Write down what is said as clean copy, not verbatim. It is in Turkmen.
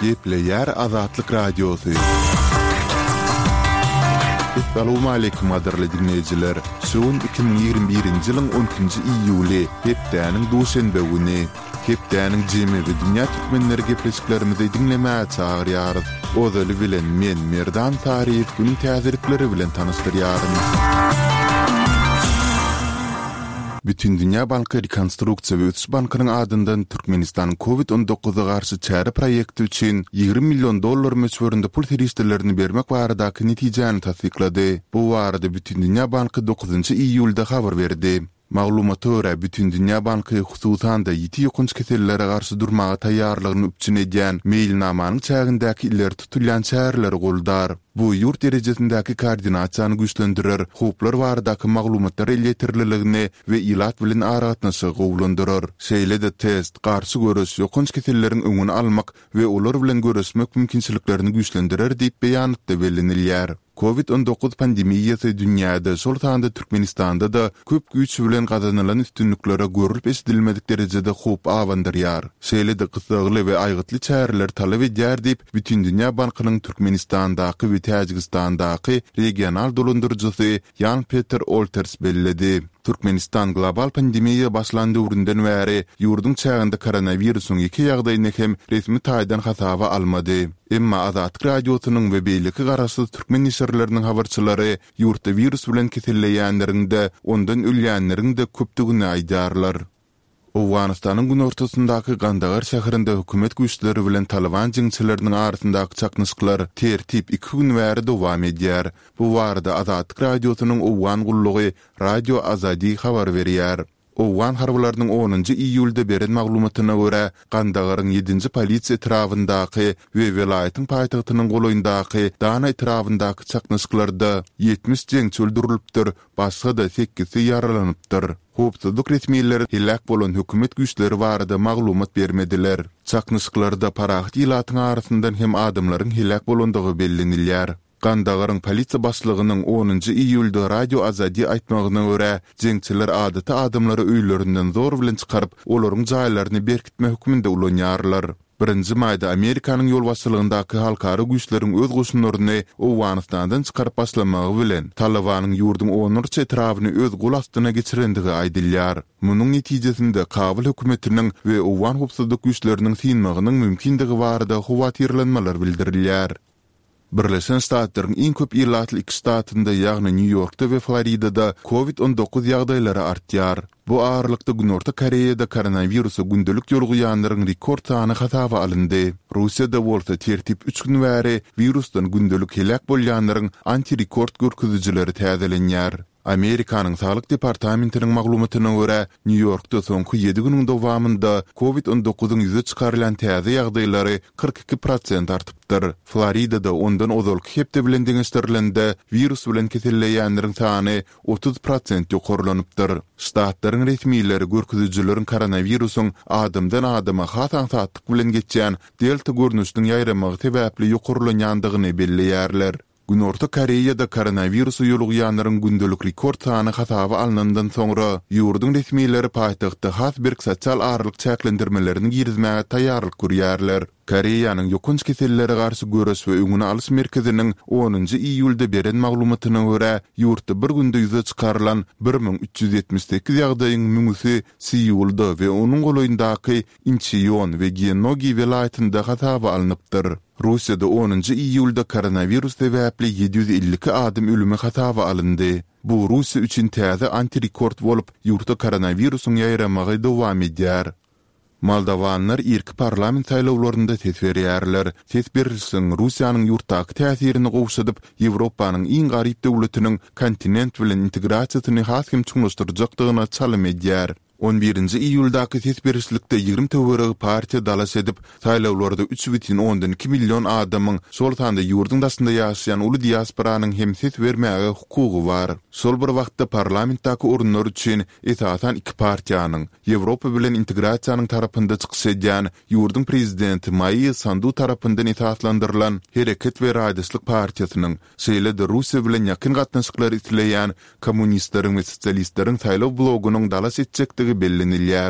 Gepleyer Azatlyk Radiosu. Assalamu alaykum adarly dinleyijiler. Şuun 2021-nji ýylyň 10-njy iýuly, hepdäniň duşanbe güni. Hepdäniň jemi we dünýä türkmenleri gepleşiklerimizi dinlemäge çagyrýarys. Ozaly bilen men Merdan Taryýew günüň täzirlikleri bilen tanystyryarym. Bütün Dünya Banky Rekonstruksiýa we Ötüş Bankynyň adyndan Türkmenistanyň COVID-19-a garşy çäre proýekti üçin $20 milyon möçberinde pul terişlerlerini bermek baradaky netijäni tasdiklady. Bu barada Bütün Dünya Banky 9-njy iýulda habar berdi. Maglumata görä Bütün Dünya Banky hususan da ýeti ýokunç kesellere garşy durmaga taýýarlygyny üçin edýän mailnamanyň çägindäki ileri tutulýan çäreleri goldar. Bu ýurt derejesindäki koordinasiýany güýçlendirer, huplar baradaky maglumatlar eletirilligini we ilat bilen aragatnaşy gowlandyrar. Şeýle-de test, garşy görüş, ýokunç keselleriň öňüni almak we olar bilen görüşmek mümkinçiliklerini güýçlendirer diýip beýanatda bellenilýär. COVID-19 pandemiýasy dünýäde, şol tanda Türkmenistanda da köp güýç bilen gazanylan üstünliklere görülip eşidilmedik derejede hup awandyrýar. Şeýle-de gysagly we aýgytly çäreler talap edýär diýip Bütün Dünya Bankynyň Türkmenistandaky we Täjikistandaky regional dolandyrjysy Jan Peter Olters belledi. Türkmenistan global pandemiýa başlandyryndan bäri ýurdun çäginde koronawirusyň iki ýagdaýyny hem resmi taýdan hasaba almady. Emma Azatlyk Radiosynyň we beýleki garaşy türkmen nisirleriniň habarçylary ýurtda virus bilen keselleýänlerinde ondan ölýänleriň de köpdigini aýdarlar. Owganystanyň gün ortasyndaky Gandagar şäherinde hökümet güýçleri bilen Taliban jiňçileriniň arasyndaky çaknysyklar tertip 2 gün bäri dowam edýär. Bu barada Azatlyk Radiosynyň Owgan gullugy Radio Azadi habar berýär. Owgan harbalarynyň 10-njy iýulda beren maglumatyna görä, Gandagaryň 7-nji polisiýa etrafyndaky we welaýatyň paýtagtynyň goloýundaky Dana etrafyndaky çaknysyklarda 70 jeňçi öldürilipdir, başga da 8 ýaralanypdyr. Hopsuzlyk resmiýetleri helak bolan hökümet güýçleri barada maglumat bermediler. Çaknysyklarda parahat ilatyň arasyndan hem adamlaryň helak bolandygy bellenilýär. Gandagaryň polisiýa başlygynyň 10-njy iýulda Radio Azadi aýtmagyna görä, jeňçiler adaty adamlary öýlerinden zor bilen çykaryp, olaryň jaýlaryny berkitme hökmünde ulanýarlar. 1-nji maýda Amerikanyň ýol başçylygyndaky halkara güýçleriň öz goşunlaryny Owganystandan çykaryp başlamagy bilen Talibanyň ýurdun 10-njy etrawyny öz gol astyna geçirendigi aýdylýar. Munyň netijesinde Kabul hökümetiniň we Owgan hopsuzlyk güýçleriniň synmagynyň mümkinligi barada howatyrlanmalar bildirilýär. Birleşen Ştatlaryň iň köp ýylatly 2 ştatynda, ýagny New Yorkda we Floridada COVID-19 ýagdaýlary artýar. Bu ağırlykda Günorta Koreýada koronawirusa gündelik ýolguýanlaryň rekord sany hasaba alyndy. Russiýada bolsa tertip 3 gün bäri virusdan gündelik helak bolýanlaryň anti-rekord görkezüjileri täzelenýär. Amerikanyň Saglyk Departamentiniň maglumatyna görä, New Yorkda soňky 7 güniň dowamında COVID-19-yň ýüze çykarylan täze ýagdaýlary 42% artypdyr. Floridada ondan ozalky hepde bilen deňeşdirilende virus bilen keselleýänleriň sany 30% ýokarlanypdyr. Ştatlaryň resmiýetleri görkezüjileriň koronawirusyň adamdan adama hasansatlyk bilen geçýän delta görnüşiniň ýaýramagy sebäpli ýokarlanýandygyny belleýärler. Günorta Koreýada koronawirusa ýolguýanlaryň gündelik rekord sany hasaba alynandan soňra ýurdun resmiýetleri paýtagtda has bir sosial aýrylyk çäklendirmelerini girizmäge taýýarlyk görýärler. Koreýanyň ýokunç keselleri garşy görüş we öňüni alyş merkeziniň 10-njy iýulda beren maglumatyna görä, ýurtda bir günde ýüze çykarylan 1378 ýagdaýyň müňüsi Seulda we onuň goloýundaky Incheon we Gyeonggi welaýatynda hasaba alınıpdyr. Russiýada 10-njy iýulda koronavirus sebäpli 752 adam ölümi hasaba alyndy. Bu Russiýa üçin täze anti-rekord bolup, ýurtda koronawirusyň ýaýramagy dowam edýär. Moldawanlar ilk parlament saýlawlarynda ses berýärler. Ses berilsin Russiýanyň ýurtdaky täsirini gowşadyp, Ýewropanyň iň garyp döwletiniň kontinent bilen integrasiýasyny haskim çuňlaşdyrjakdygyna çalym edýär. 11-nji iýuldaky ses berişlikde 20 töweregi partiýa dalas edip, saýlawlarda 3,2 milyon adamyň şol tanda ýurdun daşynda ýaşaýan uly diasporanyň hem ses bermäge hukugy bar. Şol bir wagtda parlamentdaky orunlar üçin esasan 2 partiýanyň Ýewropa bilen integrasiýanyň tarapynda çykyş edýän ýurdun prezidenti Maia Sandu tarapyndan esaslandyrylan Hereket we Raýdaşlyk partiýasynyň şeýle-de Russiýa bilen ýakyn gatnaşyklary isleýän kommunistleriň we sosialistleriň saýlaw blogunyň dalas etjekdigi bellenilýär.